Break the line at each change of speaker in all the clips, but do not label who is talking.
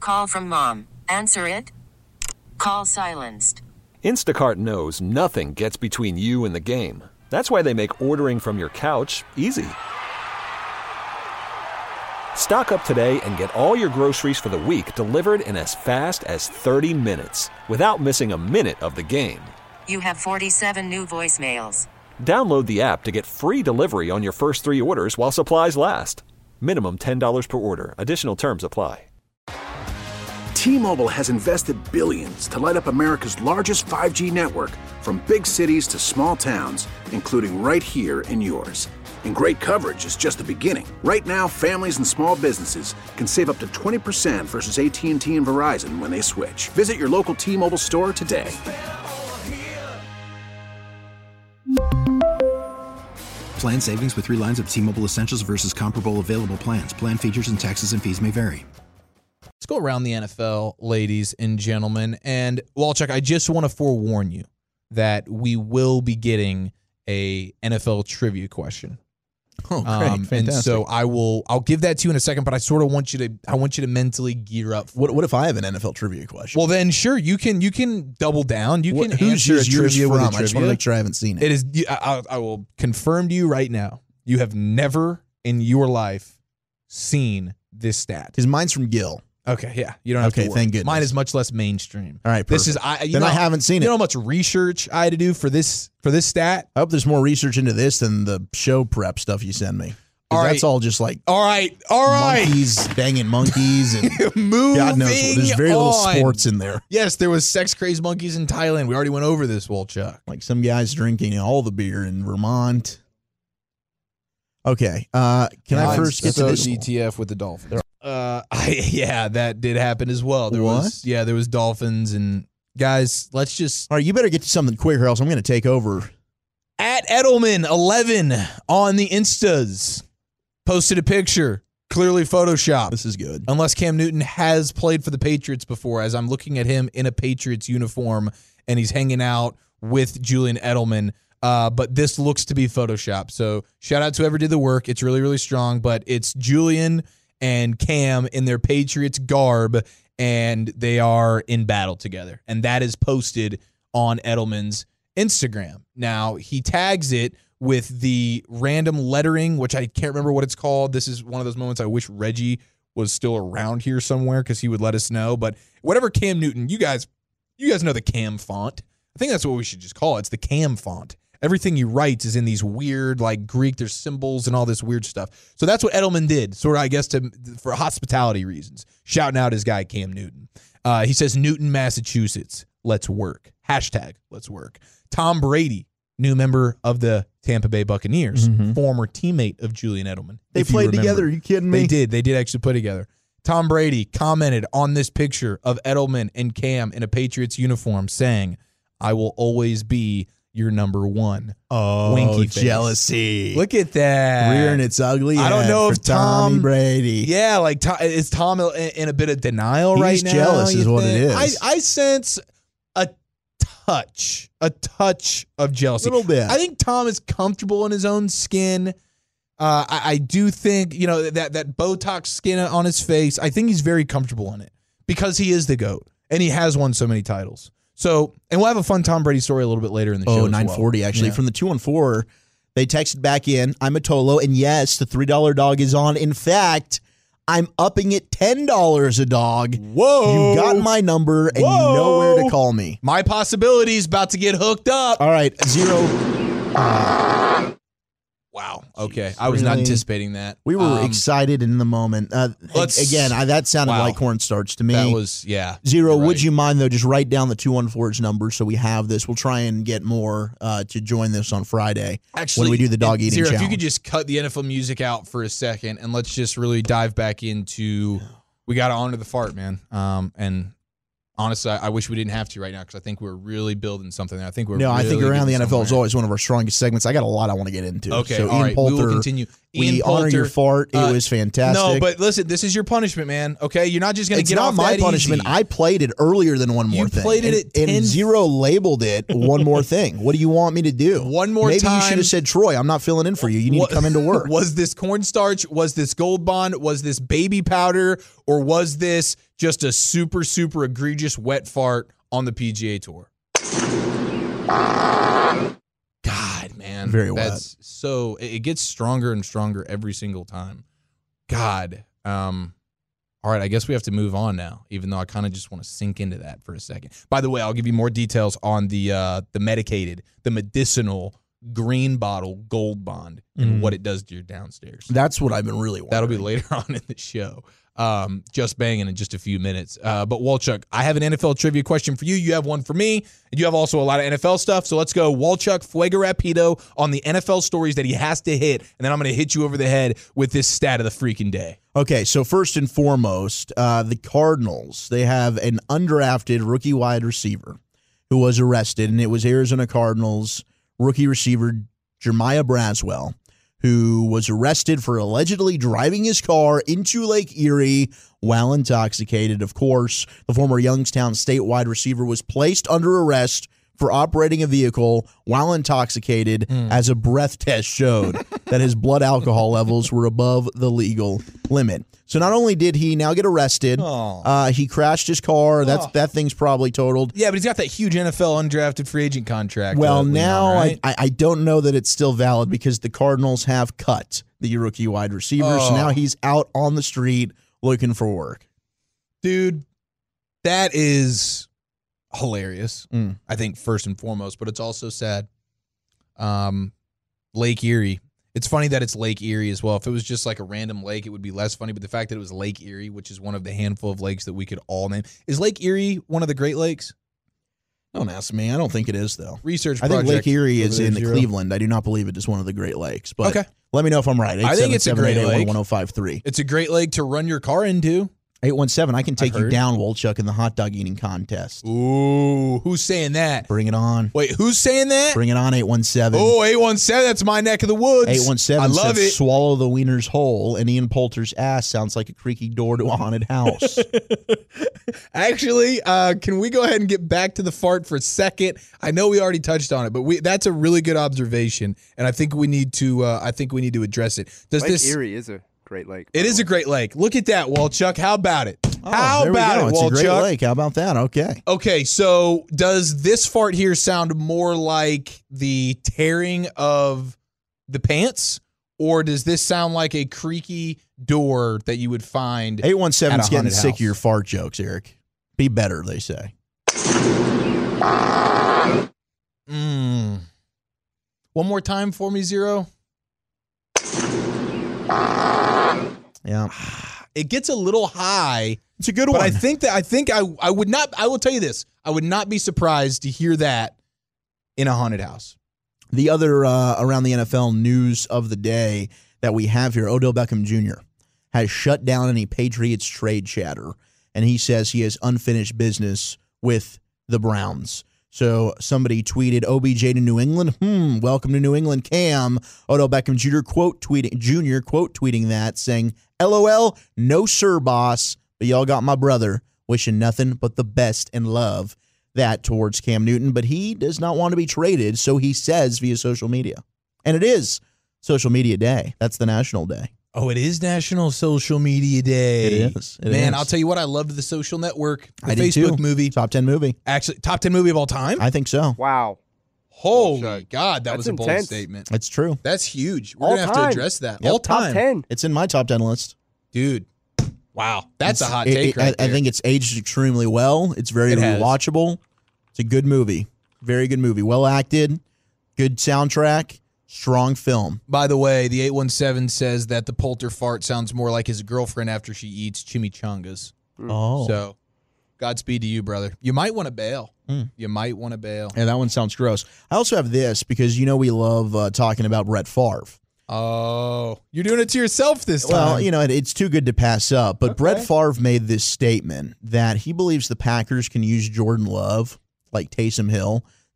Call from mom. Answer it. Call silenced.
Instacart knows nothing gets between you and the game. That's why they make ordering from your couch easy. Stock up today and get all your groceries for the week delivered in as fast as 30 minutes without missing a minute of the game.
You have 47 new voicemails.
Download the app to get free delivery on your first 3 orders while supplies last. Minimum $10 per order. Additional terms apply.
T-Mobile has invested billions to light up America's largest 5G network, from big cities to small towns, including right here in yours. And great coverage is just the beginning. Right now, families and small businesses can save up to 20% versus AT&T and Verizon when they switch. Visit your local T-Mobile store today.
Plan savings with 3 lines of T-Mobile Essentials versus comparable available plans. Plan features and taxes and fees may vary.
Let's go around the NFL, ladies and gentlemen. And, Walchuk, I just want to forewarn you that we will be getting a NFL trivia question.
Oh, great. Fantastic.
And so I'll give that to you in a second, but I sort of want you to mentally gear up.
What if I have an NFL trivia question?
Well, then sure, you can double down. You can
who's
answer
yours
trivia with a
from? I just want to make sure I haven't seen it.
It is. I will confirm to you right now. You have never in your life seen this stat.
Because mine's from Gil.
Okay, yeah, you don't have to worry.
Thank goodness.
Mine is much less mainstream.
All right, perfect.
This is
I haven't seen it.
You know how much research I had to do for this stat?
I hope there's more research into this than the show prep stuff you send me.
All right.
That's all just like
all right.
Monkeys banging monkeys and God knows what. There's very little sports in there.
Yes, there was sex crazed monkeys in Thailand. We already went over this, Walchuk.
Like some guys drinking all the beer in Vermont. Okay, can I first get to this?
DTF with the Dolphins. Yeah, that did happen as well. There was Dolphins and guys. Let's just.
All right, you better get to something quick, or else I'm going to take over.
At Edelman 11 on the Instas posted a picture, clearly Photoshopped.
This is good.
Unless Cam Newton has played for the Patriots before, as I'm looking at him in a Patriots uniform and he's hanging out with Julian Edelman. But this looks to be Photoshopped. So shout out to whoever did the work. It's really, really strong. But it's Julian and Cam in their Patriots garb, and they are in battle together. And that is posted on Edelman's Instagram. Now, he tags it with the random lettering, which I can't remember what it's called. This is one of those moments I wish Reggie was still around here somewhere because he would let us know. But whatever Cam Newton, you guys know the Cam font. I think that's what we should just call it. It's the Cam font. Everything he writes is in these weird, like Greek, there's symbols and all this weird stuff. So that's what Edelman did, sort of, I guess, for hospitality reasons, shouting out his guy, Cam Newton. He says, Newton, Massachusetts, let's work. # let's work. Tom Brady, new member of the Tampa Bay Buccaneers, former teammate of Julian Edelman.
They played together. Are you kidding me?
They did actually play together. Tom Brady commented on this picture of Edelman and Cam in a Patriots uniform saying, I will always be your number one.
Oh,
winky face.
Jealousy.
Look at that.
Rearing its ugly
I don't
head
know
for
if Tom
Brady.
Yeah, like is Tom in a bit of denial
He's
right now?
jealous is what it is.
I sense a touch of jealousy.
A little bit.
I think Tom is comfortable in his own skin. I do think, that Botox skin on his face, I think he's very comfortable in it because he is the GOAT and he has won so many titles. So, and we'll have a fun Tom Brady story a little bit later in the show.
940 actually. From the 214, they texted back in, I'm a Tolo, and yes, the $3 dog is on. In fact, I'm upping it $10 a dog.
Whoa.
You got my number, and you know where to call me.
My possibility's about to get hooked up.
All right, 0.
Wow. Okay. I was not anticipating that.
We were excited in the moment. That sounded like cornstarch to me.
That was, yeah.
0, would you mind, though, just write down the 214's number so we have this. We'll try and get more to join this on Friday when we do the dog eating
0,
challenge.
if you could just cut the NFL music out for a second and let's just really dive back into, we got to honor the fart, man. And honestly, I wish we didn't have to right now because I think we're really building something there. I think
around the NFL is always one of our strongest segments. I got a lot I want to get into.
Okay,
so
all right.
Poulter,
we will continue.
We honor your fart. It was fantastic.
No, but listen, this is your punishment, man. Okay, you're not just going to get off that
It's not my punishment.
easy.
I played it earlier than one more
You
thing.
played it at 10.
And Zero labeled it one more thing. What do you want me to do?
One more
Maybe
time.
you should have said, Troy, I'm not filling in for you. You need to come into work.
Was this cornstarch? Was this Gold Bond? Was this baby powder? Or was this just a super, super egregious wet fart on the PGA Tour? God, man.
Very wet.
That's so, it gets stronger and stronger every single time. God. All right, I guess we have to move on now, even though I kind of just want to sink into that for a second. By the way, I'll give you more details on the medicated, the medicinal green bottle Gold Bond and what it does to your downstairs.
That's what I've been really wanting.
That'll be later on in the show. Just banging in just a few minutes. But Walchuk, I have an NFL trivia question for you. You have one for me. And you have also a lot of NFL stuff. So let's go Walchuk Fuego Rapido on the NFL stories that he has to hit. And then I'm going to hit you over the head with this stat of the freaking day.
Okay, so first and foremost, the Cardinals, they have an undrafted rookie wide receiver who was arrested, and it was Arizona Cardinals rookie receiver Jeremiah Braswell, who was arrested for allegedly driving his car into Lake Erie while intoxicated. Of course, the former Youngstown State wide receiver was placed under arrest for operating a vehicle while intoxicated as a breath test showed that his blood alcohol levels were above the legal limit. So not only did he now get arrested, he crashed his car. That thing's probably totaled.
Yeah, but he's got that huge NFL undrafted free agent contract.
Well,
to lean
now
on, right?
I don't know that it's still valid because the Cardinals have cut the rookie wide receiver. So now he's out on the street looking for work.
Dude, that is hilarious. I think first and foremost, but it's also sad. Lake Erie. It's funny that it's Lake Erie as well. If it was just like a random lake, it would be less funny. But the fact that it was Lake Erie, which is one of the handful of lakes that we could all name, is Lake Erie one of the Great Lakes?
Don't ask me. I don't think it is, though.
Research
I
project.
think Lake Erie
over
is
there,
in
Zero.
Cleveland. I do not believe it is one of the Great Lakes. But
Okay.
let me know if I'm right.
I think it's a great lake.
877-881-1053.
It's a great lake to run your car into.
817. I can take you
heard.
down, Wolchuk, in the hot dog eating contest.
Ooh, who's saying that?
Bring it on.
Wait, who's saying that?
Bring it on, 817.
Oh, 817, that's my neck of the woods.
817
I love
says
it.
swallow the wiener's whole, and Ian Poulter's ass sounds like a creaky door to a haunted house.
Actually, can we go ahead and get back to the fart for a second? I know we already touched on it, but that's a really good observation, and I think we need to address it. Does
Lake
this
Erie is a great lake.
It is a great lake. Look at that, Walchuk. How about it? How
there we
about
go.
it,
It's a great
Walchuk?
lake. How about that? Okay.
Okay, so does this fart here sound more like the tearing of the pants, or does this sound like a creaky door that you would find
817's
at a
getting
haunted
sick
house?
of your fart jokes, Eric. Be better, they say.
One more time for me, Zero.
Yeah.
It gets a little high,
It's a good
but
one.
I think I would not. I will tell you this: I would not be surprised to hear that in a haunted house.
The other around the NFL news of the day that we have here, Odell Beckham Jr. has shut down any Patriots trade chatter, and he says he has unfinished business with the Browns. So somebody tweeted OBJ to New England. Welcome to New England, Cam. Odell Beckham Jr. quote tweeting that, saying, LOL, no sir, boss, but y'all got my brother. Wishing nothing but the best and love. That towards Cam Newton, but he does not want to be traded, so he says via social media. And it is Social Media Day. That's the national day.
Oh, it is National Social Media Day.
It is. It
Man,
is.
I'll tell you what, I loved the Social Network, the
I did
Facebook
too.
movie.
Top 10 movie.
Actually, top 10 movie of all time?
I think so.
Wow.
Holy
Chuck.
God, that
That's
was a bold
intense.
statement.
It's true.
That's huge. We're
All
going to have to
time.
address that.
Yep.
All
Top
time.
10.
It's in my top 10 list.
Dude, wow. That's a hot
It-
take
it-
right
I
there.
think it's aged extremely well. It's very
It has.
rewatchable. It's a good movie. Very good movie. Well acted. Good soundtrack. Strong film.
By the way, the 817 says that the Poulter fart sounds more like his girlfriend after she eats chimichangas.
Oh.
So, Godspeed to you, brother. You might want to bail. You might want to bail.
Yeah, that one sounds gross. I also have this because we love talking about Brett Favre.
Oh, you're doing it to yourself this time.
Well, it's too good to pass up. But Brett Favre made this statement that he believes the Packers can use Jordan Love, like Taysom Hill,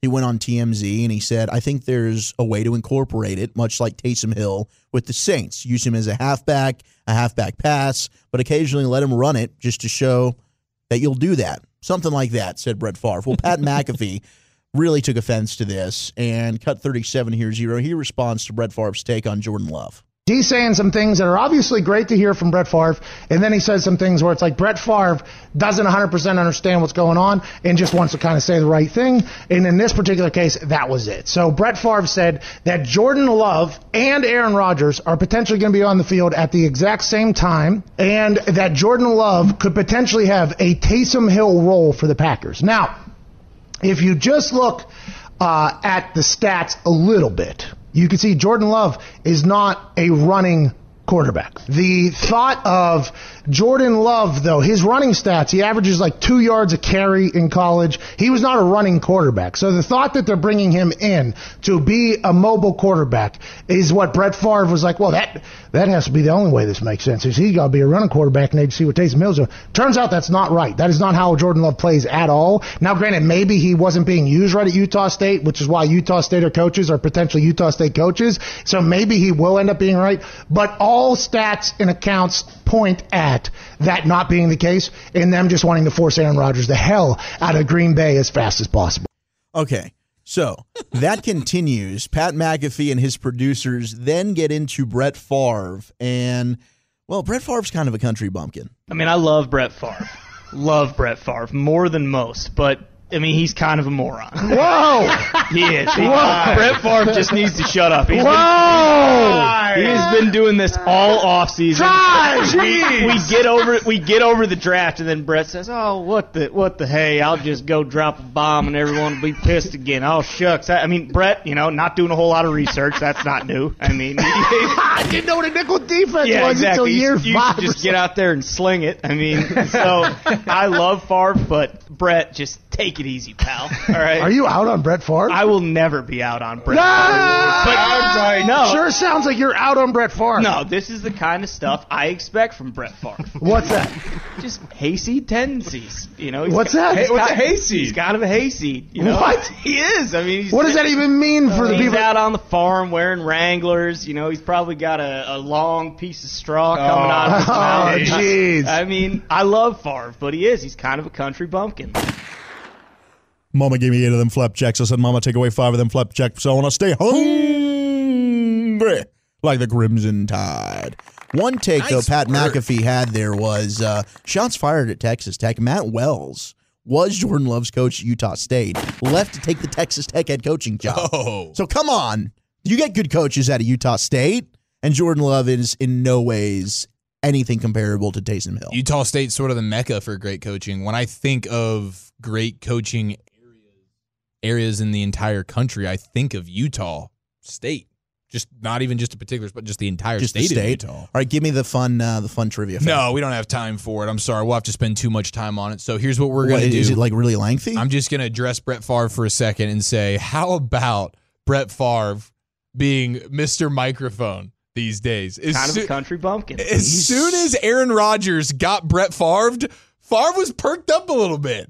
He went on TMZ and he said, I think there's a way to incorporate it, much like Taysom Hill with the Saints. Use him as a halfback pass, but occasionally let him run it just to show that you'll do that. Something like that, said Brett Favre. Well, Pat McAfee really took offense to this, and Cut 37 here, Zero. He responds to Brett Favre's take on Jordan Love.
He's saying some things that are obviously great to hear from Brett Favre, and then he says some things where it's like Brett Favre doesn't 100% understand what's going on and just wants to kind of say the right thing. And in this particular case, that was it. So Brett Favre said that Jordan Love and Aaron Rodgers are potentially going to be on the field at the exact same time, and that Jordan Love could potentially have a Taysom Hill role for the Packers. Now, if you just look at the stats a little bit, you can see Jordan Love is not a running quarterback. The thought of Jordan Love, though, his running stats, he averages like 2 yards a carry in college. He was not a running quarterback. So the thought that they're bringing him in to be a mobile quarterback is what Brett Favre was like, well, that has to be the only way this makes sense. Is he's got to be a running quarterback and they'd see what Taysom Hill's doing. Turns out that's not right. That is not how Jordan Love plays at all. Now, granted, maybe he wasn't being used right at Utah State, which is why Utah State coaches are potentially Utah State coaches. So maybe he will end up being right. But all stats and accounts point at that not being the case and them just wanting to force Aaron Rodgers the hell out of Green Bay as fast as possible.
Okay, so that continues. Pat McAfee and his producers then get into Brett Favre, and, well, Brett Favre's kind of a country bumpkin.
I mean, I love Brett Favre. Love Brett Favre more than most, but I mean, he's kind of a moron.
Whoa!
He is. Brett Favre just needs to shut up. He has been doing this all offseason. We get over the draft, and then Brett says, "Oh, what the hey? I'll just go drop a bomb, and everyone will be pissed again." Oh, shucks. I mean, Brett, not doing a whole lot of research. That's not new. I mean,
I didn't know what a nickel defense was until year 5.
You should just get out there and sling it. I mean, so I love Favre, but Brett, just take it easy, pal. All right.
Are you out on Brett Favre?
I will never be out on Brett
Favre. No. Sure sounds like you're out on Brett Favre.
No, this is the kind of stuff I expect from Brett Favre.
What's that?
Just hayseed tendencies.
What's that?
What's a hayseed? He's kind of a hayseed.
What?
He is. I mean,
what does that even mean for the people?
He's out on the farm wearing Wranglers. He's probably got a long piece of straw coming out of his mouth.
Oh, jeez.
I mean, I love Favre, but he's kind of a country bumpkin.
Mama gave me 8 of them flapjacks. I said, Mama, take away 5 of them flapjacks. So I want to stay hungry like the Crimson Tide. One take, though, Pat McAfee had there was shots fired at Texas Tech. Matt Wells was Jordan Love's coach at Utah State, left to take the Texas Tech head coaching job.
Oh.
So come on. You get good coaches out of Utah State, and Jordan Love is in no ways anything comparable to Taysom Hill.
Utah State's sort of the mecca for great coaching. When I think of great coaching areas in the entire country, I think of Utah State. Just not even just a particulars, but just the entire state of Utah.
All right, give me the fun trivia.
No, we don't have time for it. I'm sorry. We'll have to spend too much time on it. So here's what we're going to do.
Is it like really lengthy?
I'm just going to address Brett Favre for a second and say, how about Brett Favre being Mr. Microphone these days?
Kind of a country bumpkin.
As soon as Aaron Rodgers got Brett Favre was perked up a little bit.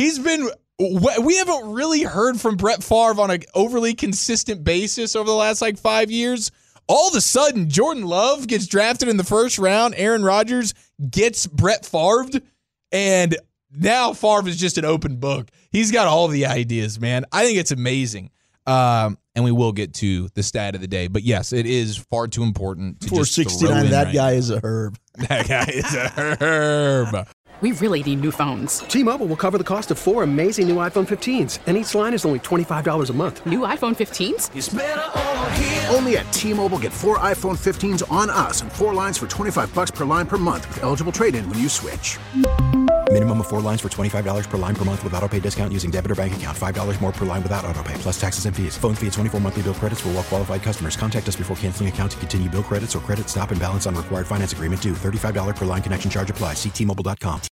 We haven't really heard from Brett Favre on an overly consistent basis over the last 5 years. All of a sudden, Jordan Love gets drafted in the first round. Aaron Rodgers gets Brett Favre, and now Favre is just an open book. He's got all the ideas, man. I think it's amazing. And we will get to the stat of the day. But yes, it is far too important to just throw in
469, that guy
now.
is a herb.
That guy is a herb.
We really need new phones.
T-Mobile will cover the cost of 4 amazing new iPhone 15s, and each line is only $25 a month.
New iPhone 15s?
It's better over here. Only at T-Mobile, get 4 iPhone 15s on us and 4 lines for $25 per line per month with eligible trade-in when you switch.
Minimum of 4 lines for $25 per line per month with autopay discount using debit or bank account. $5 more per line without autopay, plus taxes and fees. Phone fee at 24 monthly bill credits for well-qualified customers. Contact us before canceling account to continue bill credits or credit stop and balance on required finance agreement due. $35 per line connection charge applies. See T-Mobile.com.